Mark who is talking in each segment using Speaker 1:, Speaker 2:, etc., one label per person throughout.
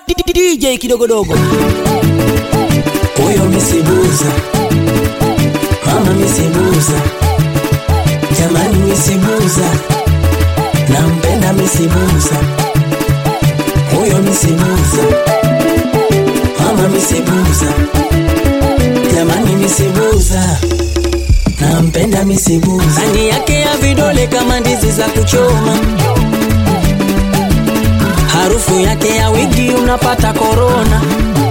Speaker 1: DJ kidogodogo.
Speaker 2: Huyo misibuza, mama misibuza, jamani misibuza, nampenda misibuza. Huyo misibuza, mama misibuza, jamani misibuza, nampenda misibuza. Rangi yake ya vidole kama ndizi za kuchoma, harufu yake ya wigi unapata corona.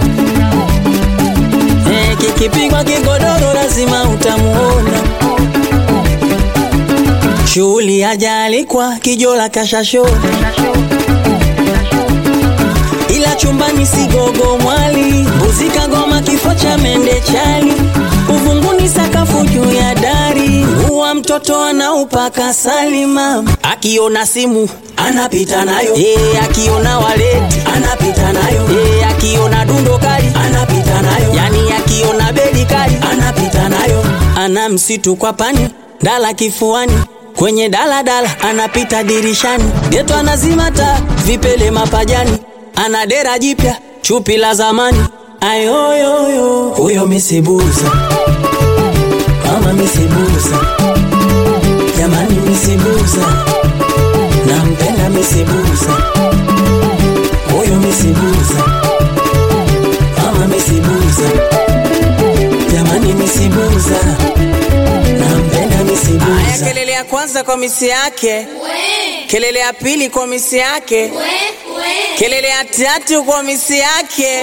Speaker 2: Kikipigwa kigodoro lazima utamuona. Shughuli hajalikwa kijola kashashona, ila chumbani sigogo mwali. Mbuzi kagoma kifo cha mende chali, uvunguni sakafu juu ya dari. Huwa mtoto anaupaka salima, akiona simu anapita nayo. Akiona waleti anapita nayo. Akiona dundo kali anapita nayo. Yani akiona bedi kali anapita nayo. Ana msitu kwa pani, dala kifuani, kwenye daladala anapita dirishani. Geto anazima taa, vipele mapajani, ana dera jipya, chupi la zamani. Ayoyoyo, huyo misibuza, mama misibuza, jamani misibuza, nampenda misibuza. Huyo misibuza, mama misibuza, jamani misibuza, nampenda misibuza. Aya, kelele ya kwanza kwa misi yake, kelele ya pili kwa misi yake, kelele ya tatu kwa misi yake.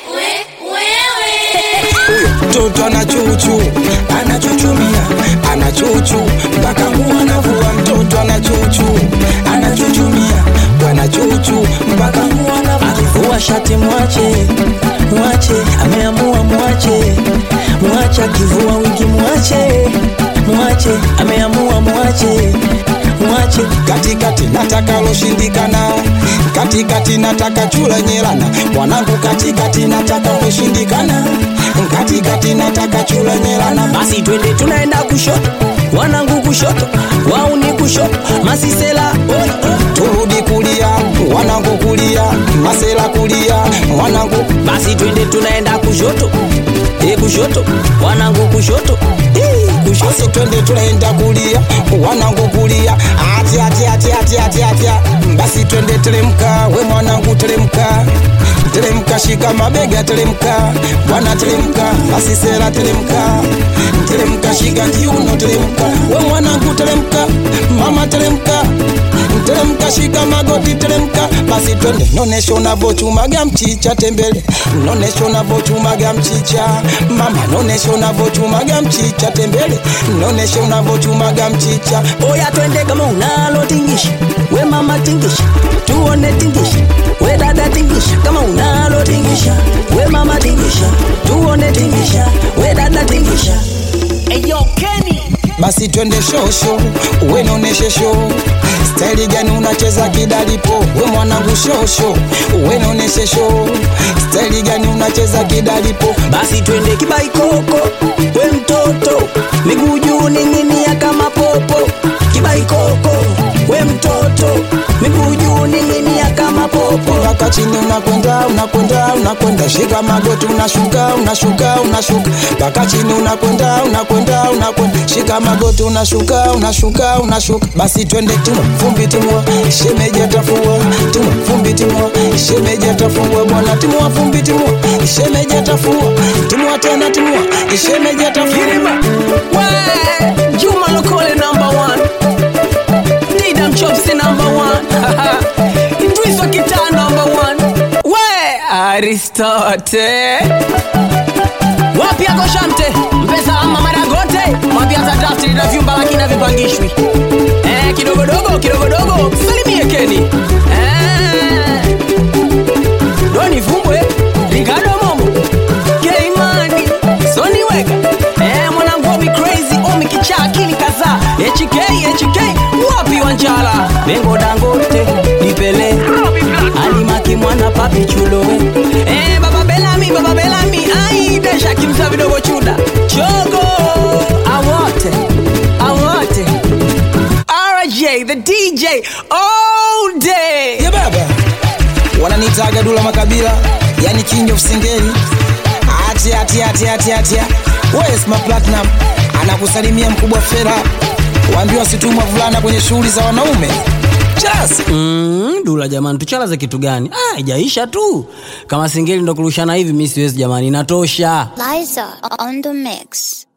Speaker 3: Mtoto anachuchu, anachuchumia, anachuchu mpaka nguo anavua. Mtoto anachuchu, anachuchumia, anachuchu mpaka nguo anavua.
Speaker 2: Akivua shati mwache, mwache, ameamua mwache, mwache. Akivua wigi mwache, mwache, ameamua mwache, mwache.
Speaker 3: Katikati nataka loshindikana, katikati nataka chula nyelana. Mwanangu katikati nataka loshindikana, katikati nataka chula nyelana.
Speaker 2: Basi twende tunaenda kushoto, wanangu kushoto, wauni kushoto, masisela oi oi.
Speaker 3: Turudi kulia, wanangu kulia, masela kulia, wanangu.
Speaker 2: Basi twende tunaenda kushoto, kushoto, wanangu kushoto, kushoto.
Speaker 3: Basi twende tunaenda kulia, wanangu kulia. Atia. Basi twende teremka, we mwanangu teremka, teremka, shika mabega teremka, bwana teremka. Basi sela teremka, teremka, shika kiuno teremka, we mwanangu teremka, mama teremka, teremka, shika magoti teremka. Basi twende nonesho unavochumaga mchicha tembele, nonesho unavochumaga mchicha mama, nonesho unavochumaga mchicha tembele, nonesho unavochumaga mchicha.
Speaker 2: Oya twende kama unalo tingisha, we mama tingisha, tuone tingisha, we dada tingisha. Kama unalo tingisha, we mama tingisha, tuone tingisha, we dada tingisha. Eyo Kenny.
Speaker 3: Basi twende shosho, we noneshe show, style gani unacheza kidalipo. We mwanangu shosho, we noneshe show, style gani unacheza kidalipo.
Speaker 2: Basi twende kibaikoko, we mtoto, miguu juu ning'inia kama popo. Kibaikoko, we mtoto, miguu juu ning'inia kama popo.
Speaker 3: Mpaka chini unakwenda, unakwenda, unakwenda, shika magoti unashuka, unashuka, unashuka. Mpaka chini unakwenda, unakwenda, unakwenda, shika magoti unashuka, unashuka, unashuka. Basi twende timwa, fumbi timwa, shemeji atafua. Timwa, fumbi timwa, shemeji atafua. Bwana timwa, fumbi timwa, shemeji atafua. Timwa tena timwa, shemeji atafua.
Speaker 2: Wee, Juma Lokole #1, Didam Chopsy #1, Idriso Kita #1. Wee, Aristote wapi yako Shamte, mpesa ama Maragote, mwambia tatafti na vyumba lakini havipangishwi. Kidogodogo, salimie Kenny. Doni Vumbwe, Ricardo Momo, K-Money, Sony Weka, mwanangu Omi Crazy, Omi Kicha, akili kaza, HK, wapi Wanjala, Bengo Dangote, Nipele, Alimaki mwana papi chulowe. Baba Bellamy, ai, desha kimsa vidogo chuda, Chogo, awote, RJ, the DJ, all day.
Speaker 3: Yeah baba, wanani wanamwitaga Dula Makabila, yani king of singeli. Atia Wes ma Platinum anakusalimia mkubwa Fera, waambiwa situmwa vulana kwenye shughuli za wanaume. Just
Speaker 2: Dula jamani, tuchala za kitu gani? Haijaisha tu. Kama singeli ndo kurushana hivi mimi siwezi jamani, inatosha.
Speaker 1: Liza on the mix.